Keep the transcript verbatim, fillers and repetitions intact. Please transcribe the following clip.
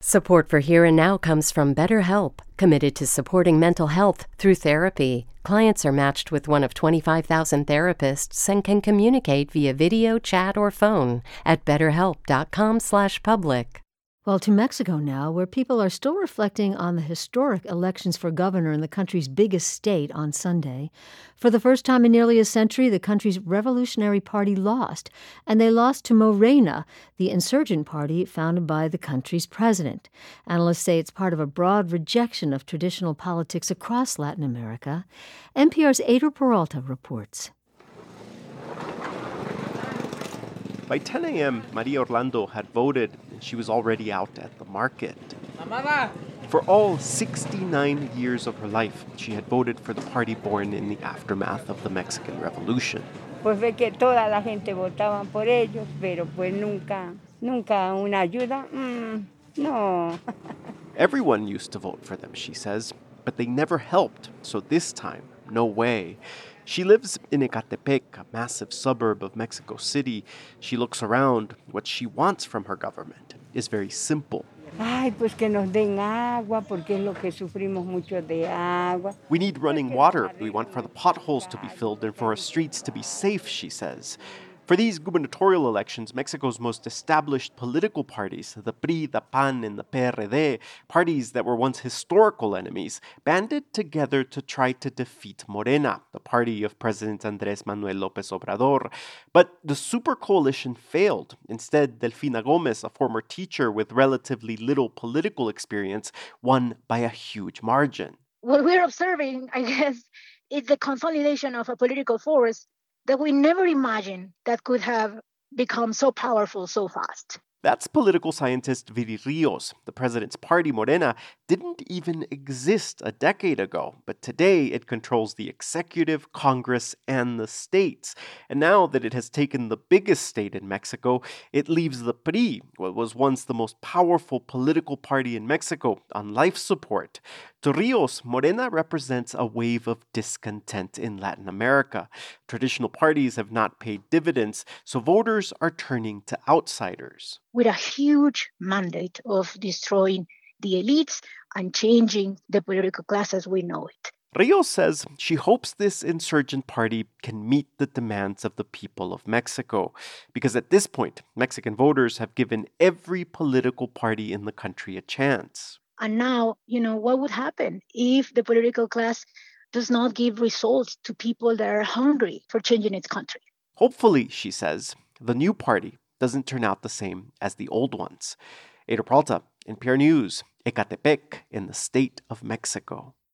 Support for Here and Now comes from BetterHelp, committed to supporting mental health through therapy. Clients are matched with one of twenty-five thousand therapists and can communicate via video, chat, or phone at betterhelp.com slash public. Well, to Mexico now, where people are still reflecting on the historic elections for governor in the country's biggest state on Sunday. For the first time in nearly a century, the country's Revolutionary Party lost, and they lost to Morena, the insurgent party founded by the country's president. Analysts say it's part of a broad rejection of traditional politics across Latin America. N P R's Eyder Peralta reports. By ten a.m., Maria Orlando had voted, and she was already out at the market. For all sixty-nine years of her life, she had voted for the party born in the aftermath of the Mexican Revolution. Pues ve que toda la gente votaban por ellos, pero pues nunca, nunca una ayuda. Mm, no. Everyone used to vote for them, she says, but they never helped, so this time, no way. She lives in Ecatepec, a massive suburb of Mexico City. She looks around. What she wants from her government is very simple. Ay, pues que nos den agua, porque es lo que sufrimos mucho de agua. We need running water. We want for the potholes to be filled and for our streets to be safe, she says. For these gubernatorial elections, Mexico's most established political parties, the P R I, the P A N, and the P R D, parties that were once historical enemies, banded together to try to defeat Morena, the party of President Andrés Manuel López Obrador. But the super coalition failed. Instead, Delfina Gómez, a former teacher with relatively little political experience, won by a huge margin. What we're observing, I guess, is the consolidation of a political force that we never imagined that could have become so powerful so fast. That's political scientist Viri Rios. The president's party, Morena, didn't even exist a decade ago, but today it controls the executive, Congress, and the states. And now that it has taken the biggest state in Mexico, it leaves the P R I, what was once the most powerful political party in Mexico, on life support. To Rios, Morena represents a wave of discontent in Latin America. Traditional parties have not paid dividends, so voters are turning to outsiders. With a huge mandate of destroying the elites and changing the political class as we know it. Rios says she hopes this insurgent party can meet the demands of the people of Mexico, because at this point, Mexican voters have given every political party in the country a chance. And now, you know, what would happen if the political class does not give results to people that are hungry for changing its country? Hopefully, she says, the new party doesn't turn out the same as the old ones. Eyder Peralta, N P R News, Ecatepec, in the state of Mexico.